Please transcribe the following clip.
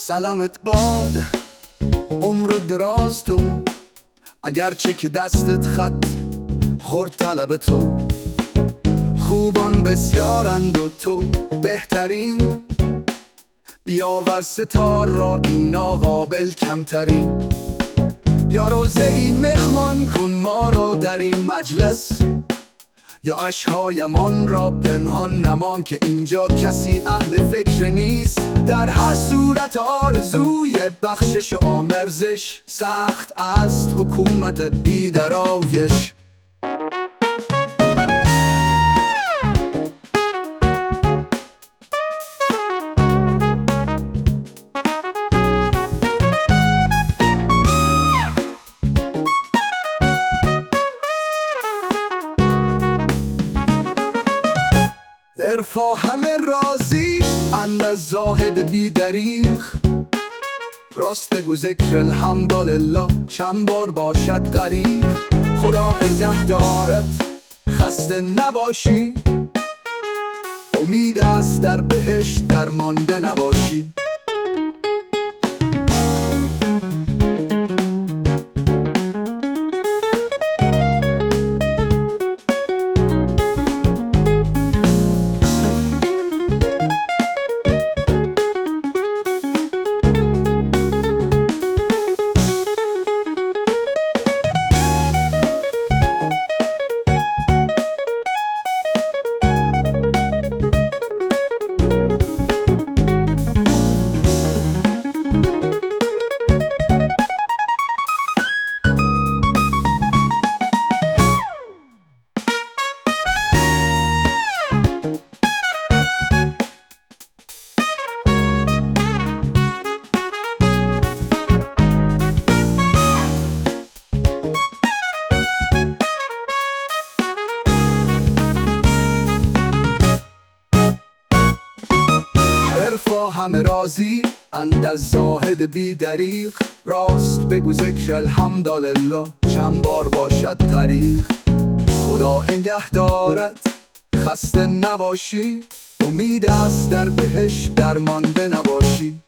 سلامت باد عمر دراز تو، اگرچه که دستت خط خورد طلب تو. خوبان بسیارند و تو بهترین، بیاور ستار را این ناقابل کمترین. یا روزه‌ای مهمان کن ما را در این مجلس، یا عشقهایمان را پنهان نمان که اینجا کسی اهل فکر نیست. در هر صورت آرزوی بخشش و آمرزش، سخت است حکومت بی درایش. عرفا همه راضی اند از زاهد بی دریغ، راست بگو ذکر الحمدلله چند بار باشد غریب. خدا نگهدارت خسته نباشی، امید است در بهشت درمانده نباشی. عرفا همه راضی اند از زاهد بی دریغ، راست بگو ذکر الحمدلله چند بار باشد غریغ. خدا نگهدارت خسته نباشی، امید است در بهشت درمانده نباشی.